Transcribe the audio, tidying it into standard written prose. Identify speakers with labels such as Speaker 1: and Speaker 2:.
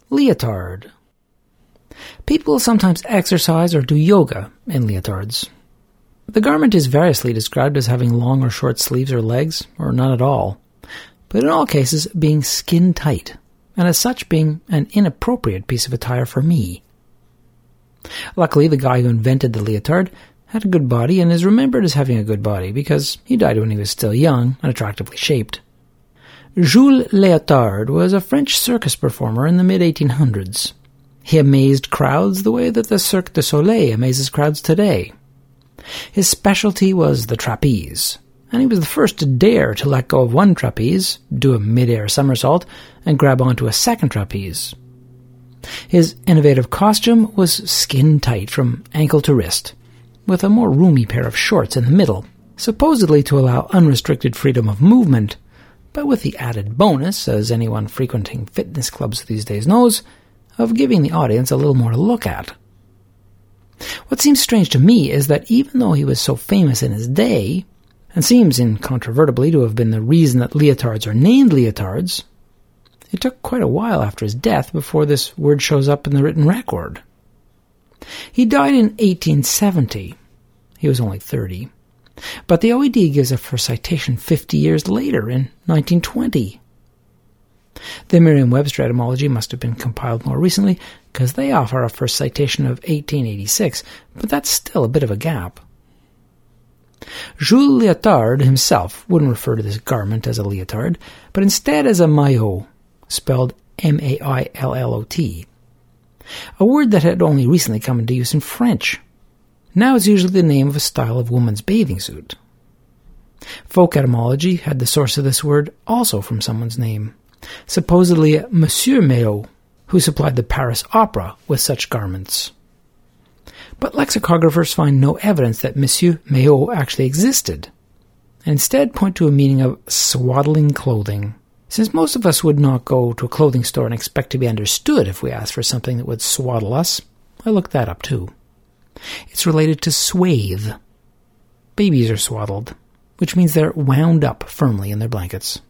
Speaker 1: Leotard. People sometimes exercise or do yoga in leotards. The garment is variously described as having long or short sleeves or legs, or none at all, but in all cases being skin-tight, and as such being an inappropriate piece of attire for me. Luckily, the guy who invented the leotard had a good body and is remembered as having a good body because he died when he was still young and attractively shaped. Jules Léotard was a French circus performer in the mid-1800s. He amazed crowds the way that the Cirque du Soleil amazes crowds today. His specialty was the trapeze, and he was the first to dare to let go of one trapeze, do a mid-air somersault, and grab onto a second trapeze. His innovative costume was skin-tight from ankle to wrist, with a more roomy pair of shorts in the middle, supposedly to allow unrestricted freedom of movement, but with the added bonus, as anyone frequenting fitness clubs these days knows, of giving the audience a little more to look at. What seems strange to me is that even though he was so famous in his day, and seems incontrovertibly to have been the reason that leotards are named leotards, it took quite a while after his death before this word shows up in the written record. He died in 1870. He was only 30. But the OED gives a first citation 50 years later, in 1920. The Merriam-Webster etymology must have been compiled more recently, because they offer a first citation of 1886, but that's still a bit of a gap. Jules Léotard himself wouldn't refer to this garment as a leotard, but instead as a maillot, spelled M-A-I-L-L-O-T, a word that had only recently come into use in French. Now it's usually the name of a style of woman's bathing suit. Folk etymology had the source of this word also from someone's name, supposedly Monsieur Maillot, who supplied the Paris Opera with such garments. But lexicographers find no evidence that Monsieur Maillot actually existed, and instead point to a meaning of swaddling clothing. Since most of us would not go to a clothing store and expect to be understood if we asked for something that would swaddle us, I looked that up too. It's related to swathe. Babies are swaddled, which means they're wound up firmly in their blankets.